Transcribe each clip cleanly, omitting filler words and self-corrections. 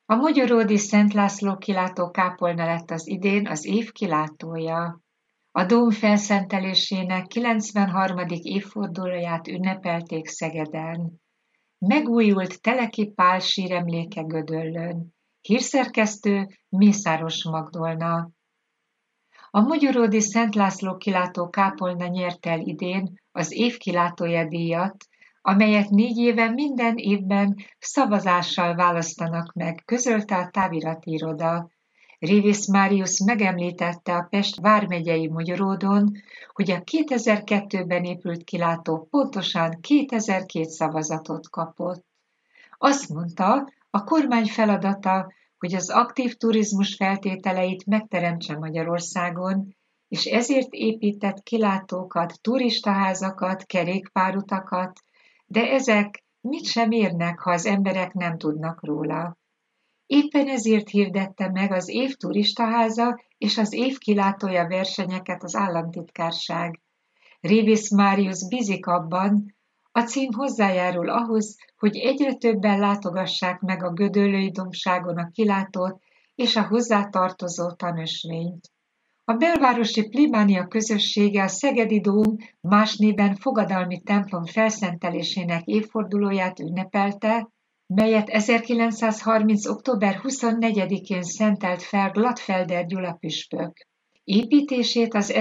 A mogyoródi Szent László kilátó kápolna lett az idén az év kilátója. A dóm felszentelésének 93. évfordulóját ünnepelték Szegeden. Megújult Teleki Pál síremléke Gödöllőn. Hírszerkesztő Mészáros Magdolna. A mogyoródi Szent László kilátó kápolna nyerte el idén az év kilátója díjat, amelyet 4 éve minden évben szavazással választanak meg, közölte a távirati iroda. Révész Máriusz megemlítette a Pest vármegyei Mogyoródon, hogy a 2002-ben épült kilátó pontosan 2002 szavazatot kapott. Azt mondta, a kormány feladata, hogy az aktív turizmus feltételeit megteremtse Magyarországon, és ezért épített kilátókat, turistaházakat, kerékpárutakat, de ezek mit sem érnek, ha az emberek nem tudnak róla. Éppen ezért hirdette meg az év turistaháza és az év kilátója versenyeket az államtitkárság. Révész Máriusz bízik abban, a cím hozzájárul ahhoz, hogy egyre többen látogassák meg a Gödöllői dombságon a kilátót és a hozzátartozó tanösvényt. A belvárosi plébánia közössége a Szegedi Dóm, más néven Fogadalmi templom felszentelésének évfordulóját ünnepelte, melyet 1930. október 24-én szentelt fel Glattfelder Gyula püspök. Építését az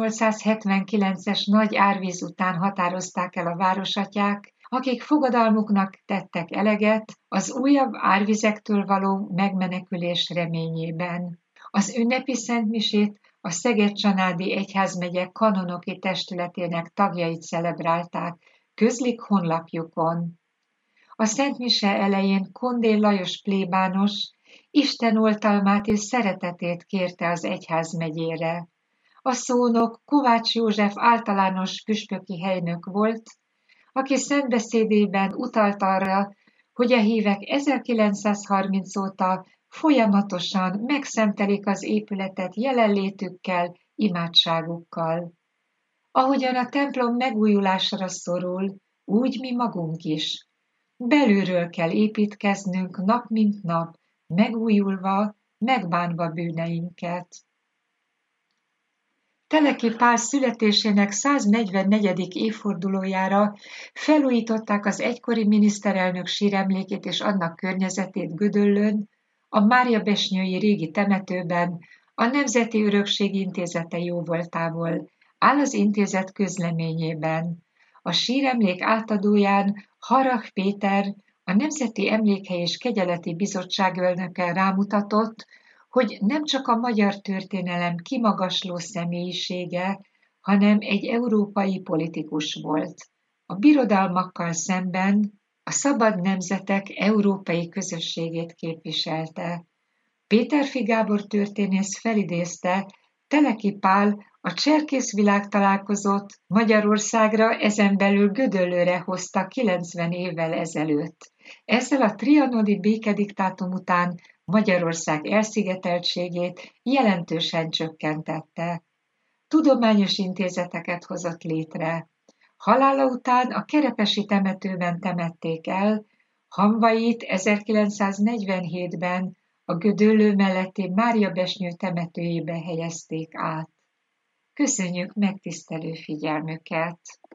1879-es nagy árvíz után határozták el a városatyák, akik fogadalmuknak tettek eleget az újabb árvizektől való megmenekülés reményében. Az ünnepi szentmisét a Szeged-Csanádi Egyházmegye kanonoki testületének tagjait celebrálták, közlik honlapjukon. A szentmise elején Kondé Lajos plébános Isten oltalmát és szeretetét kérte az egyházmegyére. A szónok Kovács József általános püspöki helynök volt, aki szentbeszédében utalt arra, hogy a hívek 1930 óta folyamatosan megszentelik az épületet jelenlétükkel, imádságukkal. Ahogyan a templom megújulásra szorul, úgy mi magunk is. Belülről kell építkeznünk nap mint nap, megújulva, megbánva bűneinket. Teleki Pál születésének 144. évfordulójára felújították az egykori miniszterelnök síremlékét és annak környezetét Gödöllőn, a Máriabesnyői régi temetőben, a Nemzeti Örökség Intézete jóvoltából, áll az intézet közleményében. A síremlék átadóján Harrach Péter, a Nemzeti Emlékhely és Kegyeleti Bizottság elnöke rámutatott, hogy nem csak a magyar történelem kimagasló személyisége, hanem egy európai politikus volt. A birodalmakkal szemben a szabad nemzetek európai közösségét képviselte. Péterfi Gábor történész felidézte, Teleki Pál a cserkész világtalálkozót Magyarországra, ezen belül Gödöllőre hozta 90 évvel ezelőtt. Ezzel a trianoni békediktátum után Magyarország elszigeteltségét jelentősen csökkentette. Tudományos intézeteket hozott létre. Halála után a Kerepesi temetőben temették el, hamvait 1947-ben a Gödöllő melletti Máriabesnyő temetőjébe helyezték át. Köszönjük megtisztelő figyelmüket!